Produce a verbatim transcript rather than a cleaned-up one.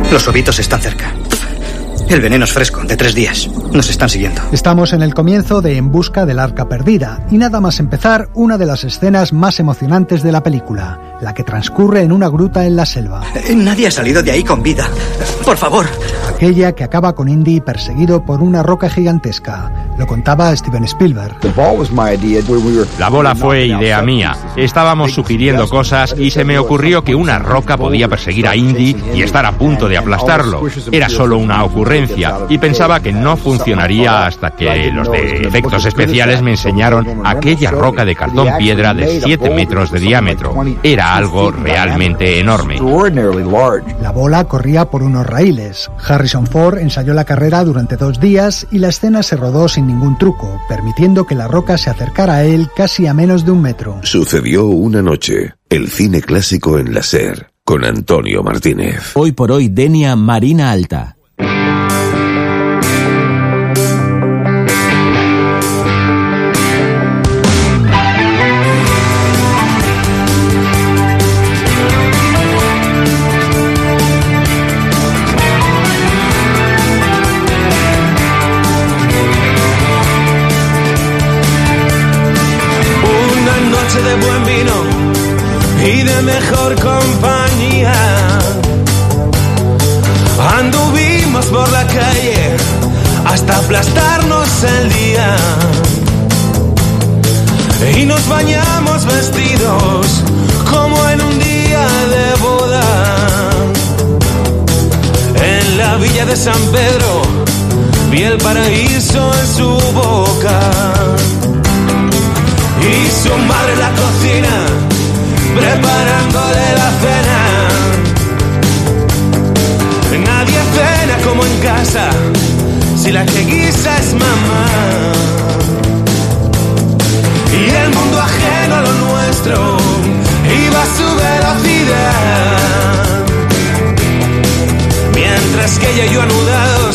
Los lobitos están cerca. El veneno es fresco, de tres días. Nos están siguiendo. Estamos en el comienzo de En busca del arca perdida, y nada más empezar, una de las escenas más emocionantes de la película, la que transcurre en una gruta en la selva. Nadie ha salido de ahí con vida. Por favor. Aquella que acaba con Indy perseguido por una roca gigantesca. Lo contaba Steven Spielberg. La bola fue idea mía. Estábamos sugiriendo cosas y se me ocurrió que una roca podía perseguir a Indy y estar a punto de aplastarlo. Era solo una ocurrencia y pensaba que no funcionaría hasta que los de efectos especiales me enseñaron aquella roca de cartón piedra de siete metros de diámetro. Era algo realmente enorme. La bola corría por unos raíles. Harrison Ford ensayó la carrera durante dos días y la escena se rodó sin ningún truco, permitiendo que la roca se acercara a él casi a menos de un metro. Sucedió una noche. El cine clásico en la SER, con Antonio Martínez. Hoy por hoy, Denia Marina Alta. De buen vino y de mejor compañía, anduvimos por la calle hasta aplastarnos el día y nos bañamos vestidos como en un día de boda. En la villa de San Pedro vi el paraíso en su boca. Y su madre en la cocina, preparándole la cena. Nadie cena como en casa, si la que guisa es mamá. Y el mundo ajeno a lo nuestro iba a su velocidad, mientras que ella y yo anudados